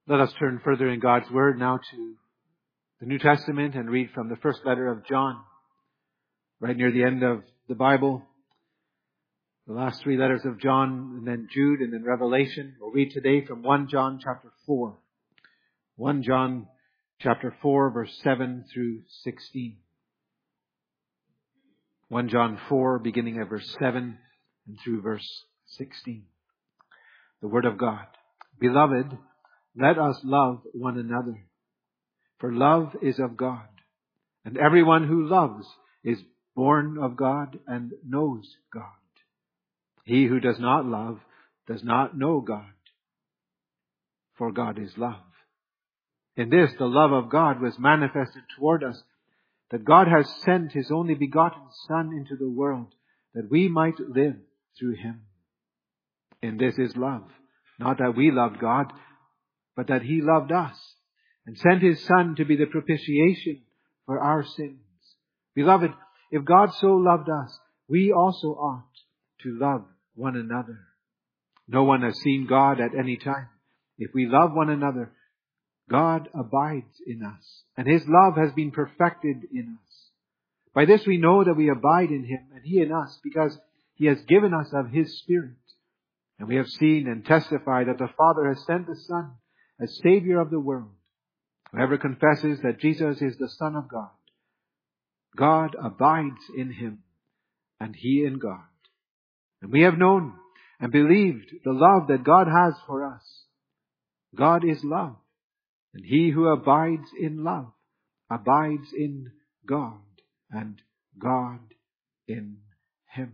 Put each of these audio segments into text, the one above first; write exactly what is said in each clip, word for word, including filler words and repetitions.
Let us turn further in God's Word now to the New Testament and read from the first letter of John, right near the end of the Bible. The last three letters of John, and then Jude, and then Revelation. We'll read today from First John chapter four. First John chapter four, verse seven through sixteen. First John four, beginning at verse seven and through verse sixteen. The Word of God. Beloved, let us love one another, for love is of God, and everyone who loves is born of God and knows God. He who does not love does not know God, for God is love. In this, the love of God was manifested toward us, that God has sent His only begotten Son into the world, that we might live through Him. In this is love, not that we loved God, but that He loved us, and sent His Son to be the propitiation for our sins. Beloved, if God so loved us, we also ought to love one another. No one has seen God at any time. If we love one another, God abides in us, and His love has been perfected in us. By this we know that we abide in Him, and He in us, because He has given us of His Spirit. And we have seen and testified that the Father has sent the Son as Savior of the world. Whoever confesses that Jesus is the Son of God, God abides in Him, and He in God. And we have known and believed the love that God has for us. God is love, and he who abides in love abides in God, and God in him.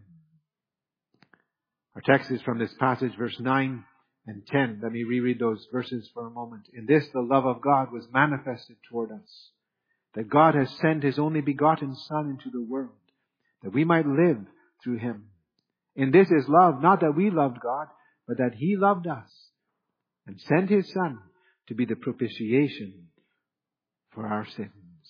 Our text is from this passage, verse nine and ten. Let me reread those verses for a moment. In this, the love of God was manifested toward us, that God has sent His only begotten Son into the world, that we might live through Him. In this is love, not that we loved God, but that He loved us and sent His Son to be the propitiation for our sins.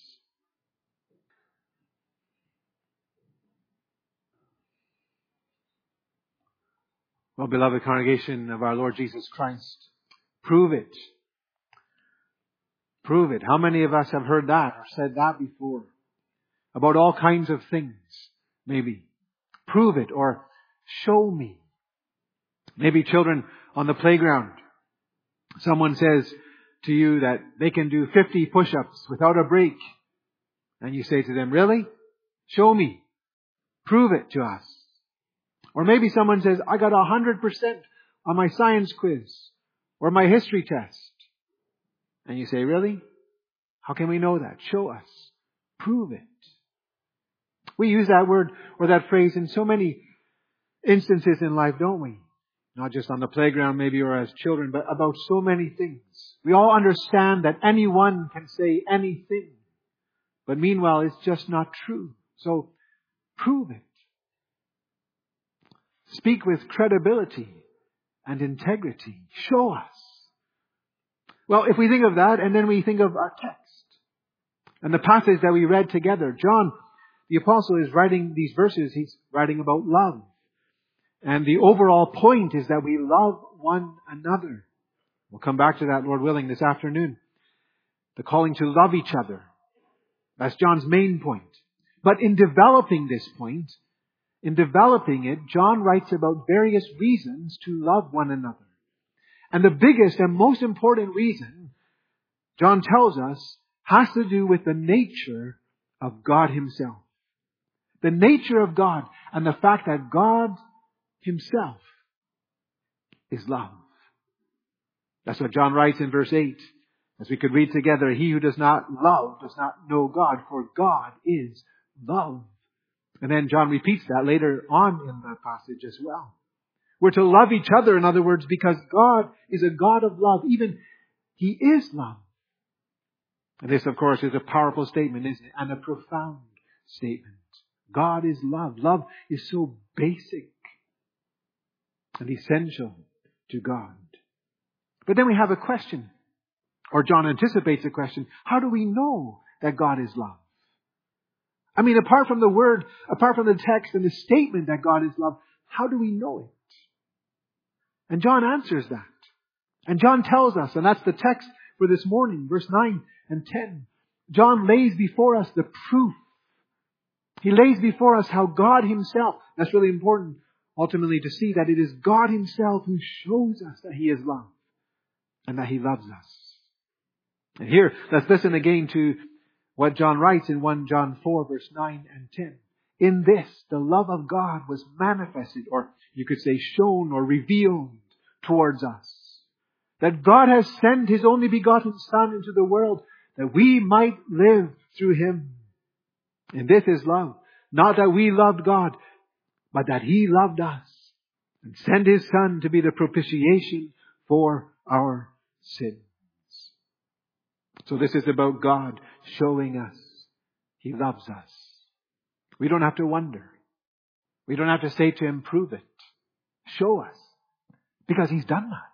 Well, beloved congregation of our Lord Jesus Christ, prove it. Prove it. How many of us have heard that or said that before? About all kinds of things, maybe. Prove it or show me. Maybe children on the playground. Someone says to you that they can do fifty push-ups without a break. And you say to them, really? Show me. Prove it to us. Or maybe someone says, I got one hundred percent on my science quiz or my history test. And you say, really? How can we know that? Show us. Prove it. We use that word or that phrase in so many instances in life, don't we? Not just on the playground maybe or as children, but about so many things. We all understand that anyone can say anything. But meanwhile, it's just not true. So, prove it. Speak with credibility and integrity. Show us. Well, if we think of that, and then we think of our text and the passage that we read together, John, the apostle, is writing these verses. He's writing about love. And the overall point is that we love one another. We'll come back to that, Lord willing, this afternoon. The calling to love each other. That's John's main point. But in developing this point, in developing it, John writes about various reasons to love one another. And the biggest and most important reason, John tells us, has to do with the nature of God Himself. The nature of God and the fact that God Himself is love. That's what John writes in verse eight. As we could read together, he who does not love does not know God, for God is love. And then John repeats that later on in the passage as well. We're to love each other, in other words, because God is a God of love. Even He is love. And this, of course, is a powerful statement, isn't it? And a profound statement. God is love. Love is so basic and essential to God. But then we have a question, or John anticipates a question. How do we know that God is love? I mean, apart from the word, apart from the text and the statement that God is love, how do we know it? And John answers that. And John tells us, and that's the text for this morning, verse nine and ten. John lays before us the proof. He lays before us how God Himself, that's really important ultimately to see that it is God Himself who shows us that He is love and that He loves us. And here, let's listen again to what John writes in First John four, verse nine and ten. In this, the love of God was manifested, or you could say shown or revealed towards us. That God has sent His only begotten Son into the world that we might live through Him. And this is love. Not that we loved God, but that He loved us and sent His Son to be the propitiation for our sins. So this is about God showing us He loves us. We don't have to wonder. We don't have to say to Him, prove it. Show us. Because He's done that.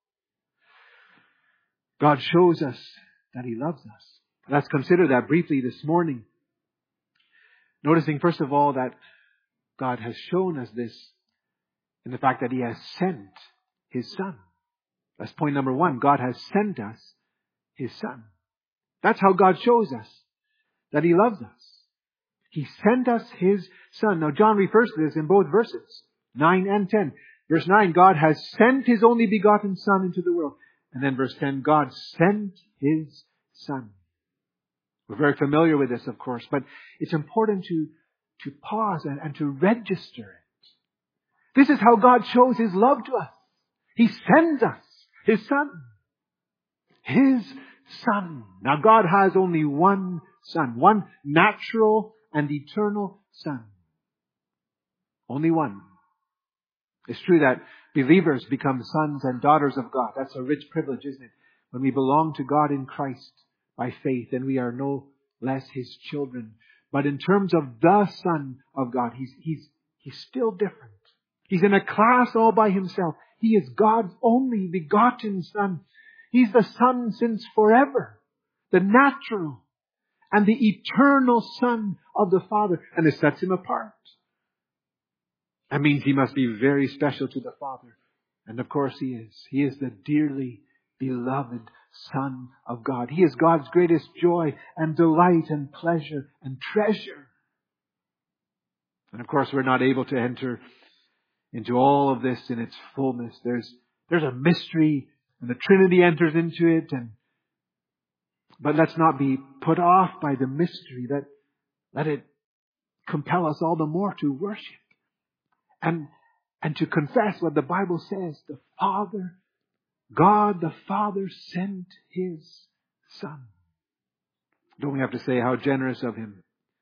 God shows us that He loves us. Let's consider that briefly this morning. Noticing first of all that God has shown us this in the fact that He has sent His Son. That's point number one. God has sent us His Son. That's how God shows us that He loves us. He sent us His Son. Now John refers to this in both verses, nine and ten. Verse nine, God has sent His only begotten Son into the world. And then verse ten, God sent His Son. We're very familiar with this, of course, but it's important to, to pause and, and to register it. This is how God shows His love to us. He sends us His Son. His Son. Now God has only one Son. One natural and eternal Son. Only one. It's true that believers become sons and daughters of God. That's a rich privilege, isn't it? When we belong to God in Christ by faith, and we are no less His children. But in terms of the Son of God, He's, He's, He's still different. He's in a class all by Himself. He is God's only begotten Son. He's the Son since forever. The natural and the eternal Son of the Father. And it sets Him apart. That means He must be very special to the Father. And of course He is. He is the dearly beloved Son of God. He is God's greatest joy and delight and pleasure and treasure. And of course we're not able to enter into all of this in its fullness. There's, there's a mystery and the Trinity enters into it. And But let's not be put off by the mystery. That let it compel us all the more to worship. And, and to confess what the Bible says. The Father, God the Father sent His Son. Don't we have to say how generous of Him?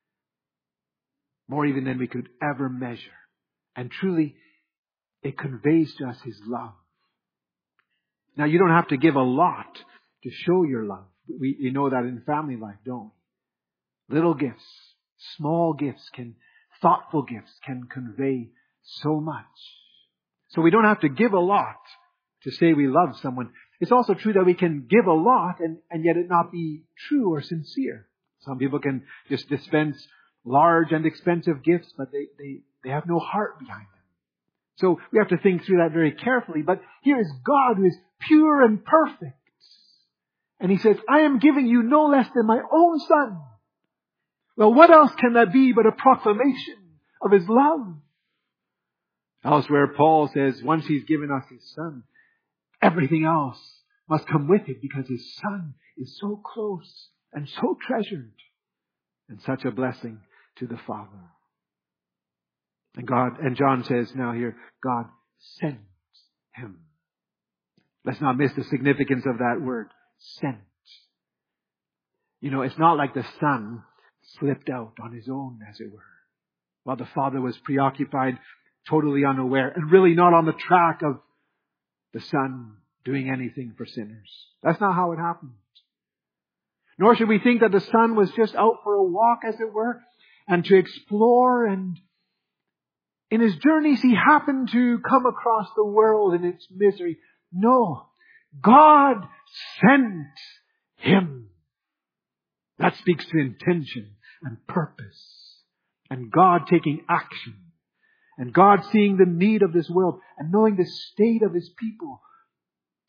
More even than we could ever measure. And truly, it conveys to us His love. Now, you don't have to give a lot to show your love. We, we know that in family life, don't we? Little gifts, small gifts, can, thoughtful gifts can convey so much. So we don't have to give a lot to say we love someone. It's also true that we can give a lot and, and yet it not be true or sincere. Some people can just dispense large and expensive gifts, but they, they, they have no heart behind them. So we have to think through that very carefully. But here is God who is pure and perfect. And He says, I am giving you no less than my own Son. Well, what else can that be but a proclamation of His love? Elsewhere, Paul says, once He's given us His Son, everything else must come with it because His Son is so close and so treasured and such a blessing to the Father. And God, and John says now here, God sent Him. Let's not miss the significance of that word, sent. You know, it's not like the Son slipped out on His own, as it were, while the Father was preoccupied, totally unaware, and really not on the track of the Son doing anything for sinners. That's not how it happened. Nor should we think that the Son was just out for a walk, as it were, and to explore, and in His journeys He happened to come across the world in its misery. No, God sent Him. That speaks to intention and purpose, and God taking action, and God seeing the need of this world and knowing the state of His people.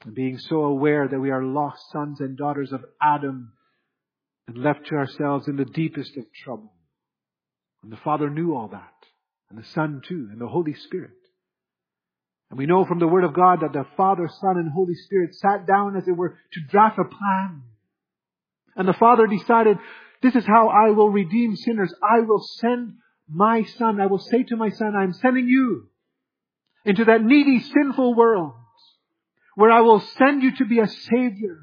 And being so aware that we are lost sons and daughters of Adam and left to ourselves in the deepest of trouble. And the Father knew all that. And the Son too. And the Holy Spirit. And we know from the Word of God that the Father, Son, and Holy Spirit sat down, as it were, to draft a plan. And the Father decided, this is how I will redeem sinners. I will send my Son. I will say to my Son, I'm sending you into that needy, sinful world where I will send you to be a Savior.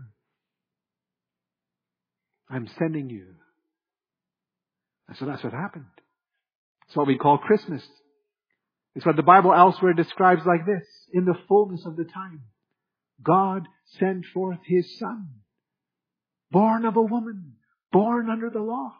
I'm sending you. And so that's what happened. It's what we call Christmas. It's what the Bible elsewhere describes like this. In the fullness of the time, God sent forth His Son, born of a woman, born under the law.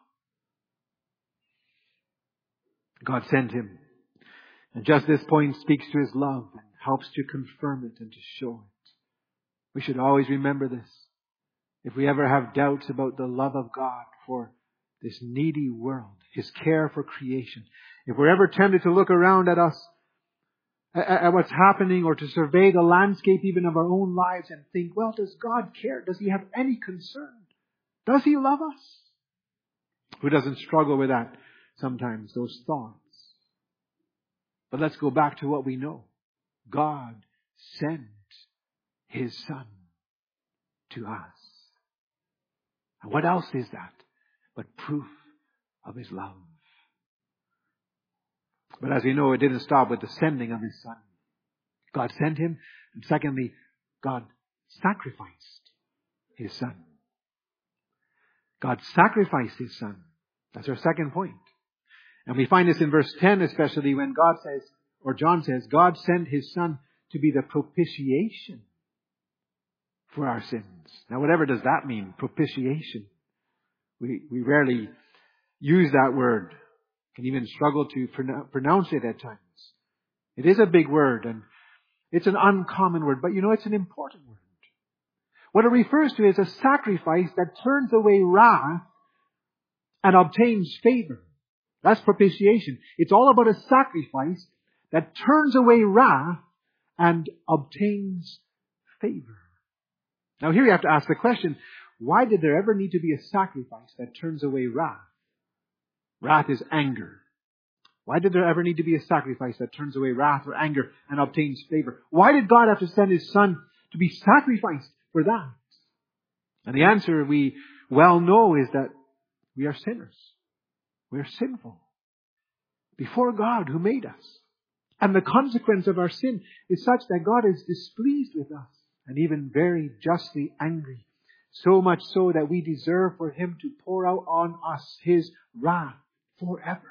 God sent Him. And just this point speaks to His love and helps to confirm it and to show it. We should always remember this. If we ever have doubts about the love of God for this needy world, His care for creation, if we're ever tempted to look around at us, at what's happening, or to survey the landscape even of our own lives and think, well, does God care? Does He have any concern? Does He love us? Who doesn't struggle with that sometimes, those thoughts? But let's go back to what we know. God sent His Son to us. And what else is that but proof of His love? But as we know, it didn't stop with the sending of His Son. God sent Him. And secondly, God sacrificed His Son. God sacrificed His Son. That's our second point. And we find this in verse ten especially, when God says, or John says, God sent His Son to be the propitiation for our sins. Now whatever does that mean, propitiation? We, we rarely use that word. Can even struggle to pronounce it at times. It is a big word and it's an uncommon word, but you know, it's an important word. What it refers to is a sacrifice that turns away wrath and obtains favor. That's propitiation. It's all about a sacrifice that turns away wrath and obtains favor. Now here you have to ask the question, why did there ever need to be a sacrifice that turns away wrath? Wrath is anger. Why did there ever need to be a sacrifice that turns away wrath or anger and obtains favor? Why did God have to send His Son to be sacrificed for that? And the answer we well know is that we are sinners. We are sinful before God who made us. And the consequence of our sin is such that God is displeased with us and even very justly angry. So much so that we deserve for Him to pour out on us His wrath forever.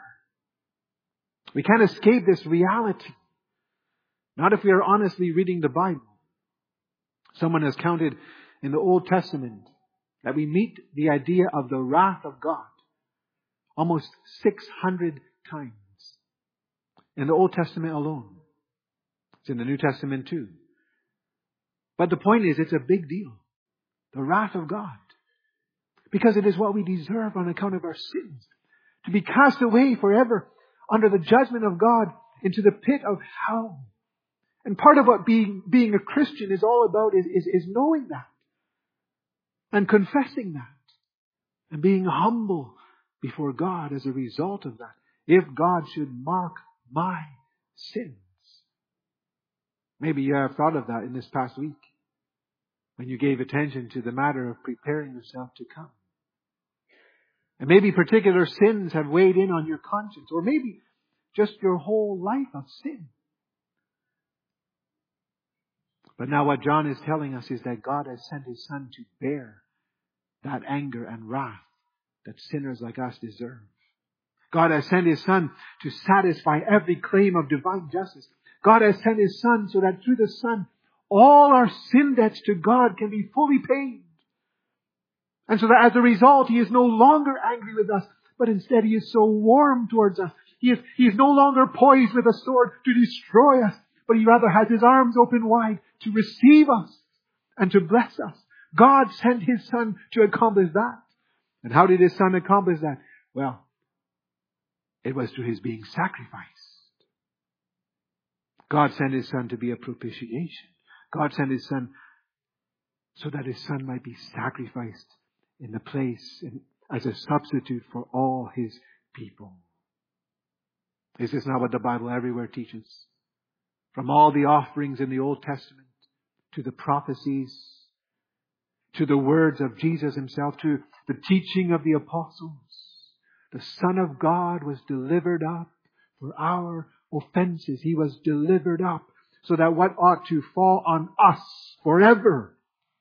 We can't escape this reality. Not if we are honestly reading the Bible. Someone has counted in the Old Testament that we meet the idea of the wrath of God almost six hundred times. In the Old Testament alone. It's in the New Testament too. But the point is, it's a big deal. The wrath of God. Because it is what we deserve on account of our sins. To be cast away forever under the judgment of God into the pit of hell. And part of what being, being a Christian is all about is, is, is knowing that. And confessing that. And being humble before God as a result of that. If God should mark my sins. Maybe you have thought of that in this past week. When you gave attention to the matter of preparing yourself to come. And maybe particular sins have weighed in on your conscience. Or maybe just your whole life of sin. But now what John is telling us is that God has sent His Son to bear that anger and wrath that sinners like us deserve. God has sent His Son to satisfy every claim of divine justice. God has sent His Son so that through the Son, all our sin debts to God can be fully paid. And so that as a result, He is no longer angry with us, but instead He is so warm towards us. He is, he is no longer poised with a sword to destroy us, but He rather has His arms open wide to receive us and to bless us. God sent His Son to accomplish that. And how did His Son accomplish that? Well, it was through His being sacrificed. God sent His Son to be a propitiation. God sent His Son so that His Son might be sacrificed in the place in, as a substitute for all His people. Is this not what the Bible everywhere teaches? From all the offerings in the Old Testament, to the prophecies, to the words of Jesus Himself, to the teaching of the apostles, the Son of God was delivered up for our offenses. He was delivered up so that what ought to fall on us forever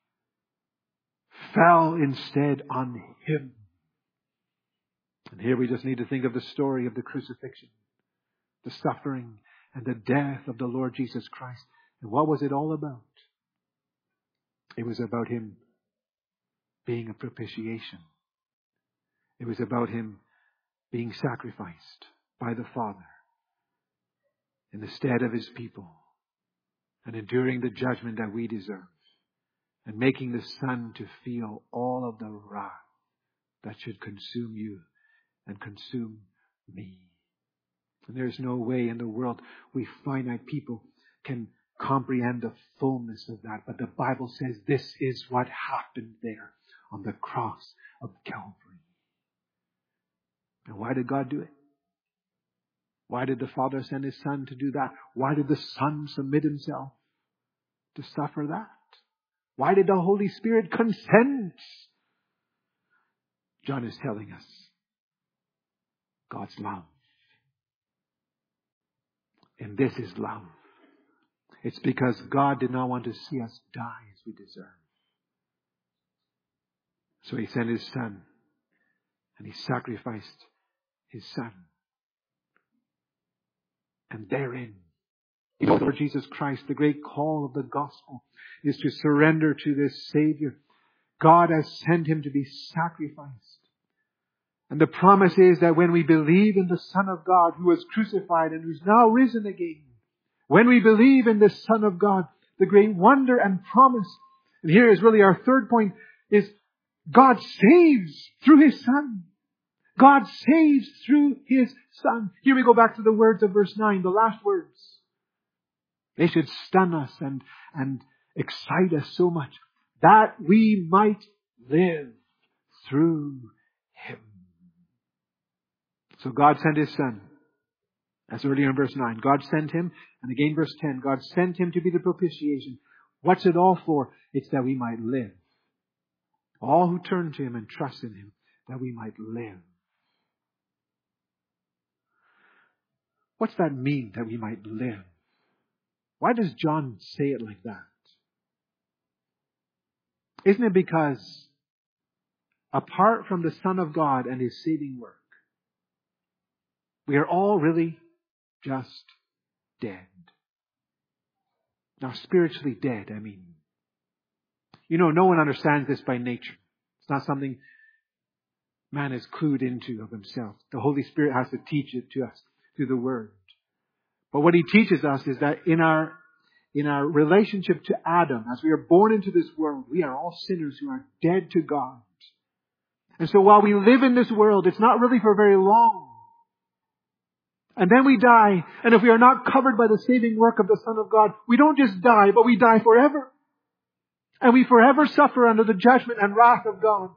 fell instead on Him. And here we just need to think of the story of the crucifixion, the suffering and the death of the Lord Jesus Christ. And what was it all about? It was about Him being a propitiation. It was about Him being sacrificed by the Father in the stead of His people and enduring the judgment that we deserve and making the Son to feel all of the wrath that should consume you and consume me. And there's no way in the world we finite people can comprehend the fullness of that. But the Bible says this is what happened there on the cross of Calvary. And why did God do it? Why did the Father send His Son to do that? Why did the Son submit Himself to suffer that? Why did the Holy Spirit consent? John is telling us God's love. And this is love. It's because God did not want to see us die as we deserve. So He sent His Son and He sacrificed His Son. And therein, Lord Jesus Christ, the great call of the gospel is to surrender to this Savior. God has sent Him to be sacrificed. And the promise is that when we believe in the Son of God who was crucified and who's now risen again, when we believe in the Son of God, the great wonder and promise, and here is really our third point, is God saves through His Son. God saves through His Son. Here we go back to the words of verse nine, the last words. They should stun us and, and excite us so much that we might live through Him. So God sent His Son. As earlier in verse nine. God sent Him. And again verse ten. God sent Him to be the propitiation. What's it all for? It's that we might live. All who turn to Him and trust in Him, that we might live. What's that mean, that we might live? Why does John say it like that? Isn't it because apart from the Son of God and His saving work, we are all really just dead. Now, spiritually dead, I mean. You know, no one understands this by nature. It's not something man is clued into of himself. The Holy Spirit has to teach it to us through the Word. But what He teaches us is that in our in our relationship to Adam, as we are born into this world, we are all sinners who are dead to God. And so while we live in this world, it's not really for very long. And then we die. And if we are not covered by the saving work of the Son of God, we don't just die, but we die forever. And we forever suffer under the judgment and wrath of God.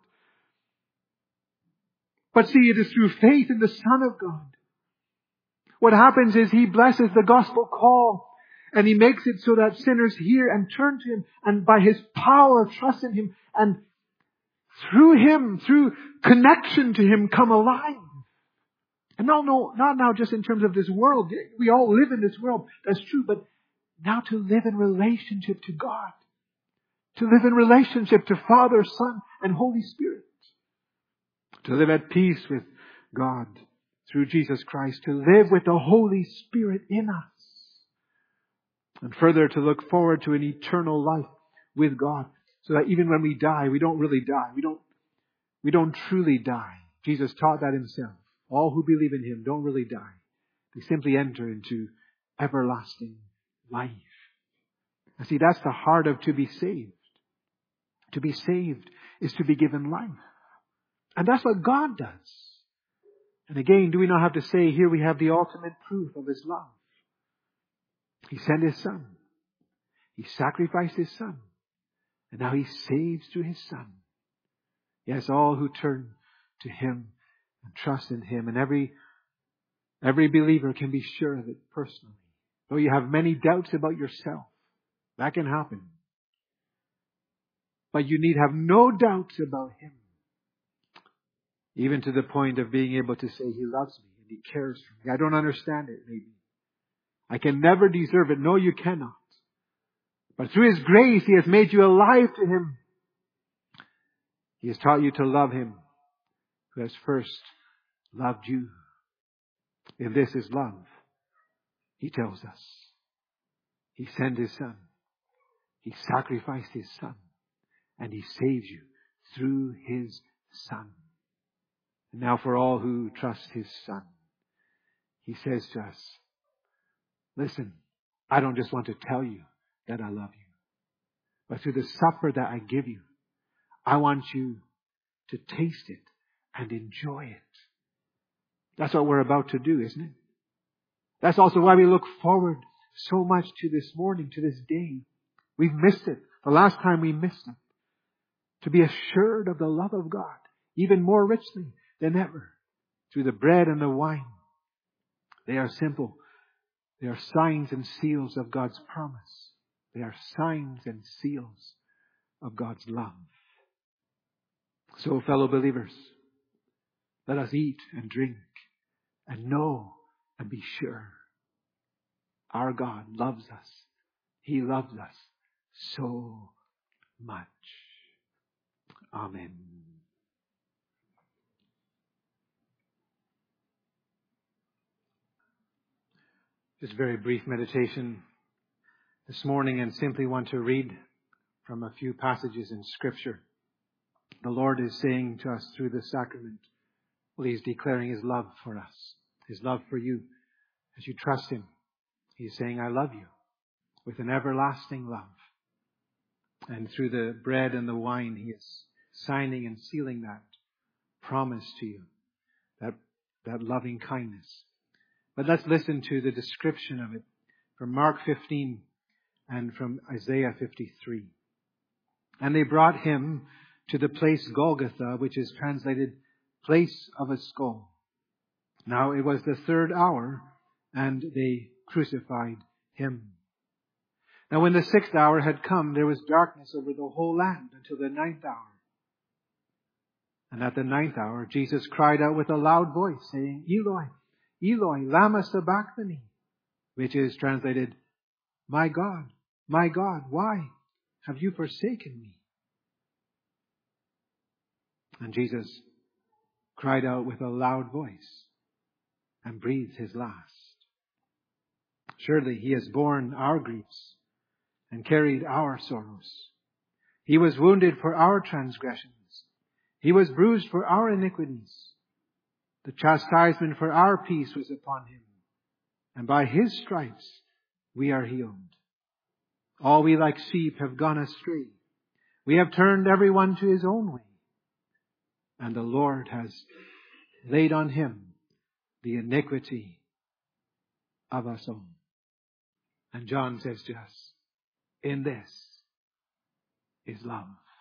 But see, it is through faith in the Son of God. What happens is He blesses the gospel call. And He makes it so that sinners hear and turn to Him. And by His power, trust in Him. And through Him, through connection to Him, come alive. And no, no, not now just in terms of this world. We all live in this world. That's true. But now to live in relationship to God. To live in relationship to Father, Son, and Holy Spirit. To live at peace with God through Jesus Christ. To live with the Holy Spirit in us. And further, to look forward to an eternal life with God. So that even when we die, we don't really die. We don't, we don't truly die. Jesus taught that Himself. All who believe in Him don't really die. They simply enter into everlasting life. And see, that's the heart of to be saved. To be saved is to be given life. And that's what God does. And again, do we not have to say, here we have the ultimate proof of His love. He sent His Son. He sacrificed His Son. And now He saves through His Son. Yes, all who turn to Him and trust in Him. And every, every believer can be sure of it personally. Though you have many doubts about yourself, that can happen. But you need have no doubts about Him. Even to the point of being able to say, He loves me and He cares for me. I don't understand it, maybe. I can never deserve it. No, you cannot. But through His grace, He has made you alive to Him. He has taught you to love Him who has first loved you. And this is love, He tells us. He sent His Son. He sacrificed His Son. And He saves you through His Son. And now for all who trust His Son, He says to us, listen, I don't just want to tell you that I love you. But through the supper that I give you, I want you to taste it and enjoy it. That's what we're about to do, isn't it? That's also why we look forward so much to this morning, to this day. We've missed it. The last time we missed it. To be assured of the love of God, even more richly than ever, through the bread and the wine. They are simple. They are signs and seals of God's promise. They are signs and seals of God's love. So, fellow believers, let us eat and drink and know and be sure our God loves us. He loves us so much. Amen. Just a very brief meditation this morning, and simply want to read from a few passages in Scripture. The Lord is saying to us through the sacrament, well, He's declaring His love for us, His love for you. As you trust Him, He's saying, I love you with an everlasting love. And through the bread and the wine, He is signing and sealing that promise to you, that, that loving kindness. But let's listen to the description of it from Mark fifteen and from Isaiah fifty-three. And they brought Him to the place Golgotha, which is translated place of a skull. Now it was the third hour, and they crucified Him. Now when the sixth hour had come, there was darkness over the whole land until the ninth hour. And at the ninth hour, Jesus cried out with a loud voice, saying, Eloi, Eloi, lama sabachthani, which is translated, My God, my God, why have you forsaken me? And Jesus cried out with a loud voice and breathed His last. Surely He has borne our griefs and carried our sorrows. He was wounded for our transgressions. He was bruised for our iniquities. The chastisement for our peace was upon Him, and by His stripes we are healed. All we like sheep have gone astray. We have turned everyone to his own way. And the Lord has laid on Him the iniquity of us all. And John says to us, in this is love.